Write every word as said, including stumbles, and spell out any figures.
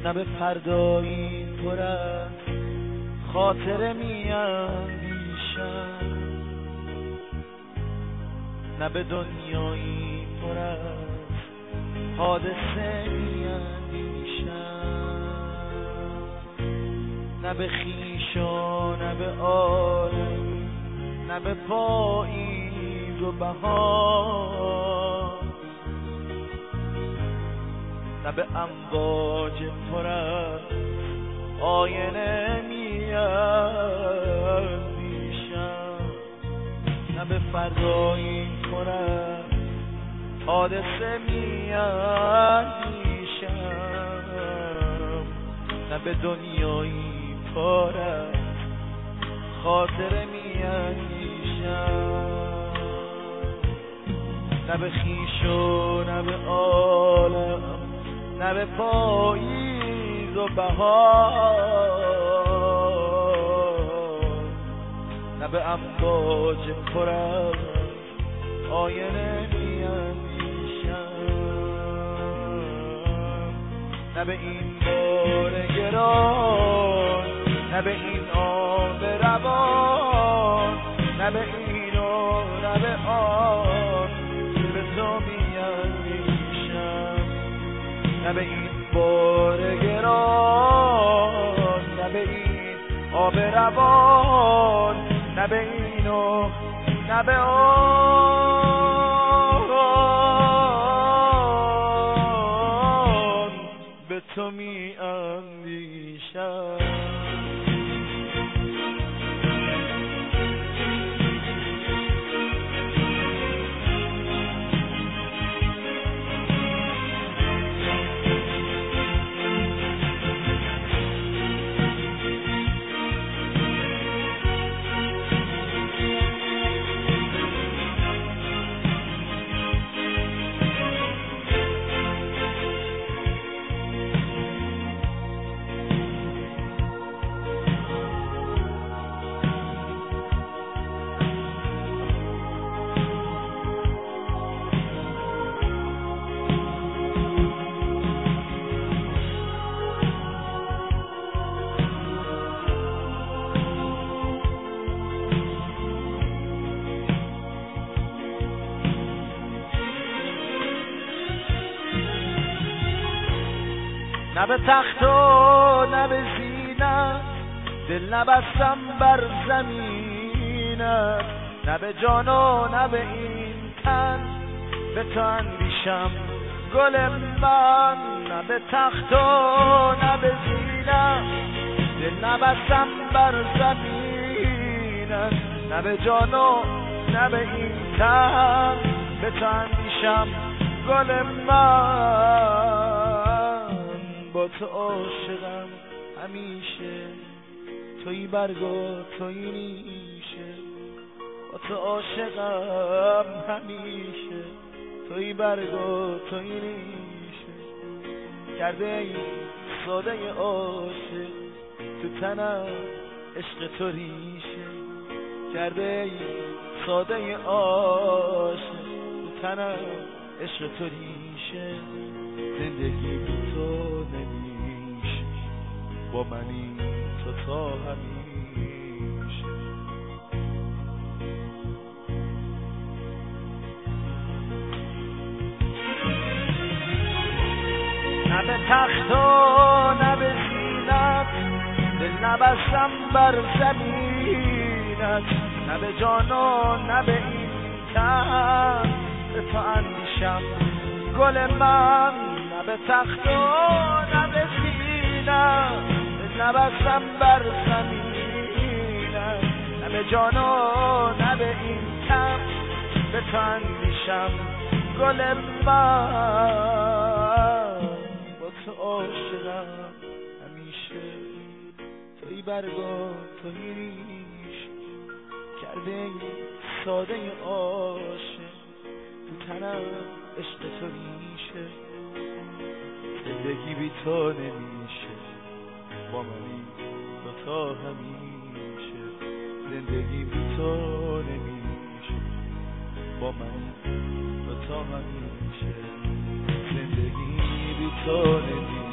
نه به فردایی پر از خاطره میاندیشم، نه به دنیایی پر از حادثه میاندیشم، نه به خویش و نه به عالم، نه به پاییز و بهار، نه به امواج پر از آینه میاندیشم، نه به فردایی پر از حادثه میاندیشم، نه به دنیایی پر از خاطره میاندیشم، نه به خویش و نه به عالم، نه به پاییز و بهار، نه به امواج پر از آینه میاندیشم، نه به این بار گران، نه به این آب روان، نه به این و نه به آن که به تو میاندیشم، نه به این بار گران، نه به این آب روان، نه به این و نه به آن به تو میاندیشم. نه به تخت و نه به زینت دل نبستم بر زمینت، نه به جان و نه به این تن به تو اندیشم گل من، نه به تخت و نه به زینت دل نبستم بر زمینت، نه به جان و نه به این تن به تو اندیشم گل من. با تو عاشقم همیشه، تویی برگ و تویی نیشه، با تو عاشقم همیشه، تویی برگ و تویی نیشه، کرده ای ساده عاشق تو تنم عشق تو ریشه، کرده ای ساده عاشق تو تنم عشق تو ریشه، زندگی بی تو نمیشه، با منی تو تا همیشه. نه به تخت و نه به زینت دل نبستم بر زمینت، نه به جان و نه به این تن به تو اندیشم گل من، نه به تخت و نه به زینت دل نبستم بر زمینت، نه به جان و نه به این تن به تو اندیشم گل من. با تو عاشقم همیشه، تویی برگ و تویی ریشه، کرده ای ساده عاشق تو تنم عشق تو ریشه، زندگی بی تو نمیشه، با منی تو تا همیشه، زندگی بی تو نمیشه، با منی تو تا همیشه، زندگی بی تو نمیشه.